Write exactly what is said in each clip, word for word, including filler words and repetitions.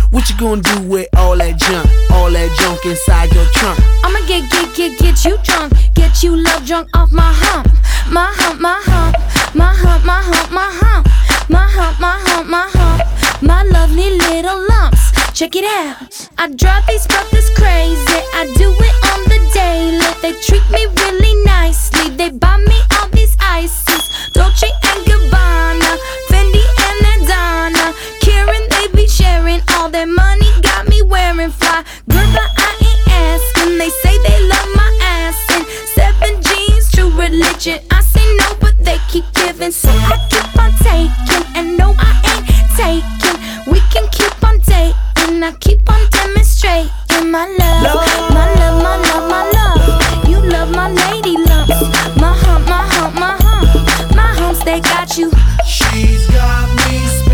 What you gonna do with all that junk? All that junk inside your trunk? I'ma get, get, get, get you drunk. Get you love drunk off my hump. My hump, my hump. My hump, my hump, my hump. My hump, my hump, my hump. My lovely little lumps. Check it out. I drive these brothers crazy. I do it on the daily. They treat me really nicely. They buy me all these ices. Dolce and Gabbana, Fendi and Adana. Karen, they be sharing all their money. Got me wearing fly. Girl, but I ain't asking. They say they love my ass and seven jeans, true religion. I say no, but they keep giving, so I keep on taking. And no, I ain't taking. We can keep on dating. I keep on demonstrating my love, love. my love, my love, my love. You love my lady lumps. My hump, my hump, my hump. My humps, they got you. She's got me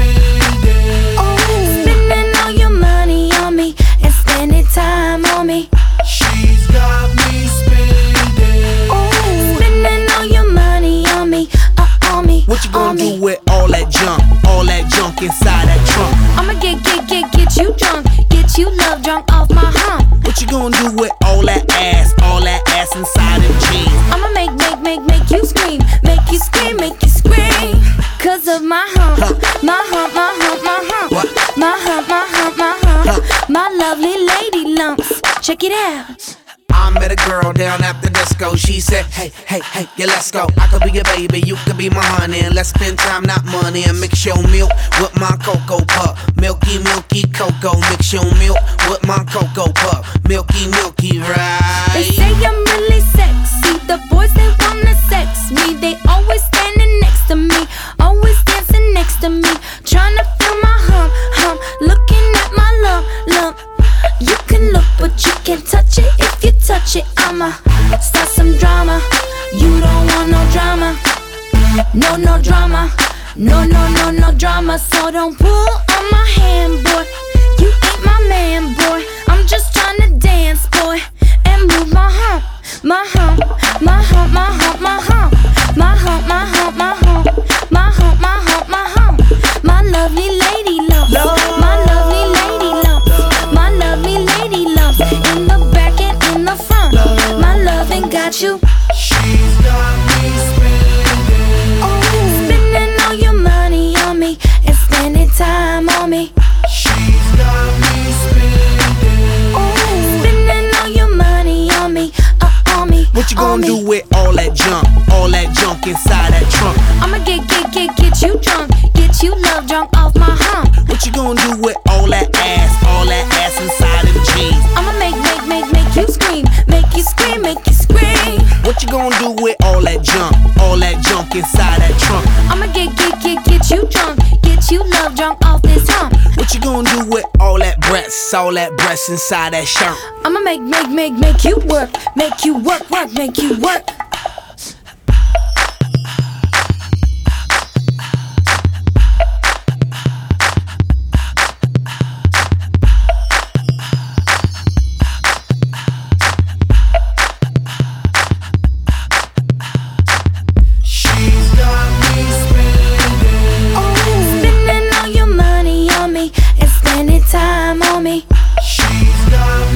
spending. Oh, spending all your money on me and spending time on me. She's got me spending. Oh, spending all your money on me, uh, on me. What you gonna do with all that junk? All that junk inside that trunk? I'ma get, get, get, get you drunk. Get you love drunk off my hump. What you gonna do with all that ass? All that ass inside them jeans? I'ma make, make, make, make you scream. Make you scream, make you scream. Cause of my hump. Huh. My hump, my hump, my hump. What? My hump, my hump, my hump. Huh. My lovely lady lumps. Check it out. I met a girl down at the disco. She said, hey, hey, hey, yeah, let's go. I could be your baby, you could be my honey. And let's spend time, not money. And mix your milk with my cocoa puff. Milky, milky cocoa. Mix your milk with my cocoa puff. Milky, milky, right? They say I'm really sexy. The boys, they wanna sex me. They always standing next to me. Always dancing next to me. Tryna feel my hump, hump. Looking at my lump, lump. You can look, but you can't touch it. If you touch it, I'ma start some drama. You don't want no drama. No, no drama. No, no, no, no drama. So don't pull on my hand, boy. You ain't my man, boy. I'm just tryna dance, boy, and move my hump. My hump, my hump, my hump, my hump. My hump, my hump, my hump. My hump, my hump, my hump. My lovely lady lumps. My lovely lady lumps. My lovely lady lumps. In the back and in the front. My loving got you. She's got me spending. Oh, spending all your money on me and spending time on me. She's got me spending. Oh, spending all your money on me, uh, on me. What you on gonna me. do with all that junk? All that junk inside that trunk? I'ma get, get, get, get you drunk. Get you love drunk off my hump. What you gonna do with all that ass? All that ass inside them jeans? I'ma make, make, make, make you scream. Make you scream, make you scream. What you gonna do with all that junk? All that junk inside that trunk? I'ma get, get, get, get you drunk. Get you love drunk off this hump. What you gonna do with all that breasts? All that breasts inside that shirt? I'ma make, make, make, make you work. Make you work, work, make you work. Time on me. She's got